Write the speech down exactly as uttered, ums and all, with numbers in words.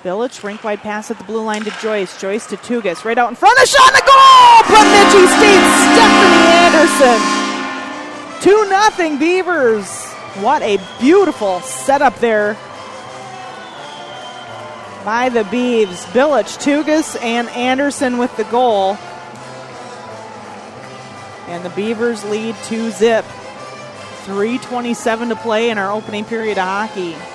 Bilic, rink wide pass at the blue line to Joyce. Joyce to Tugas, right out in front. A shot and a goal! Bemidji State, Stephanie Anderson. two nothing Beavers. What a beautiful setup there by the Beavs. Bilic, Tugas, and Anderson with the goal. And the Beavers lead two zip. three twenty-seven to play in our opening period of hockey.